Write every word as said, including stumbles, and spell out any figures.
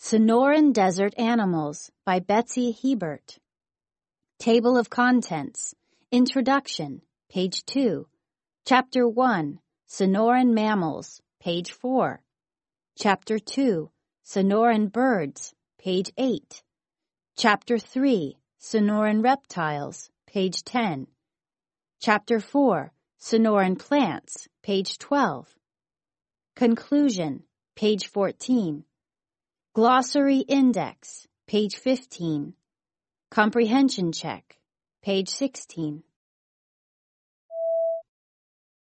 Sonoran Desert Animals by Betsy Hebert. Table of Contents. Introduction, page two. Chapter one, Sonoran Mammals, page four. Chapter two, Sonoran Birds, page eight. Chapter three, Sonoran Reptiles, page ten. Chapter four, Sonoran Plants, page twelve. Conclusion, page fourteen. Glossary Index, page fifteen. Comprehension Check, page sixteen.